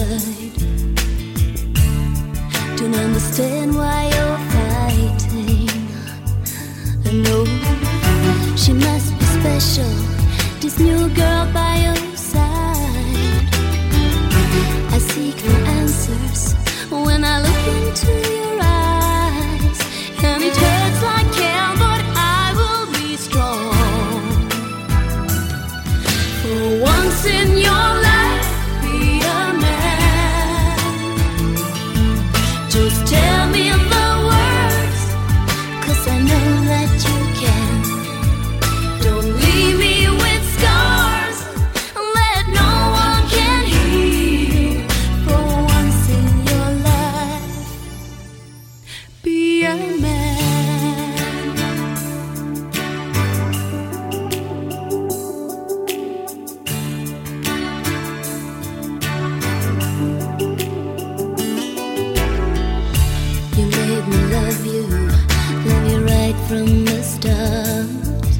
side. Don't understand why you're fighting. I know she must be special, this new girl by your side. I seek for answers when I look into your eyes, and it hurts like hell, but I will be strong. For once in your life, be a man. Just tell me the words, 'cause I know that you can. Don't leave me with scars that no one can heal. For once in your life, be a man. You made me love you right from the start.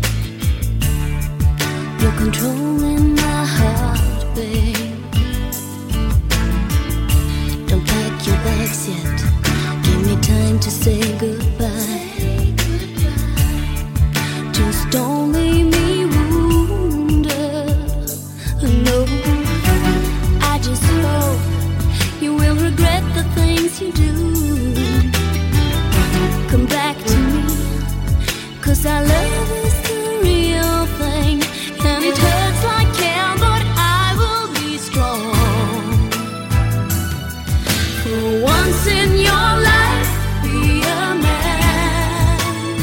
You're controlling my heart, babe. Don't pack your bags yet. Give me time to say goodbye. Just don't leave me wounded. No, I just hope you will regret the things you do. Come back to me, 'cause our love is the real thing, and it hurts like hell, but I will be strong. For once in your life, be a man.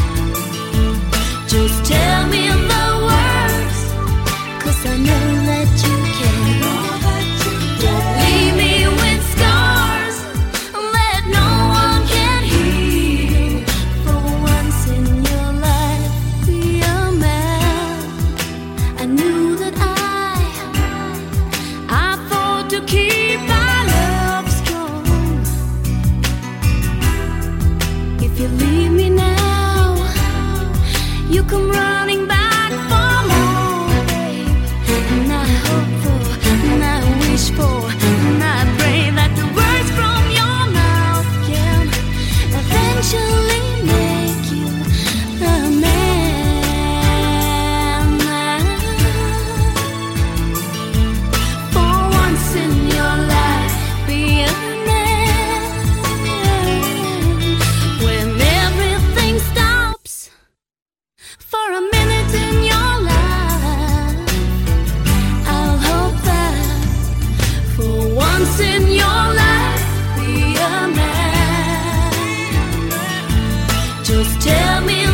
Just tell me the words, 'cause I know that you can. Don't leave me with scars that no one can heal. For once in your life, be a man. I knew that I fought to keep our love strong. If you leave me now, you come running back for more, babe. And I hope for, and I wish for, and I pray that the words from your mouth can eventually make you a man. For once in your life, be a man. When everything stops for a minute in your life, I'll hope that for once in your life, be a man. Just tell me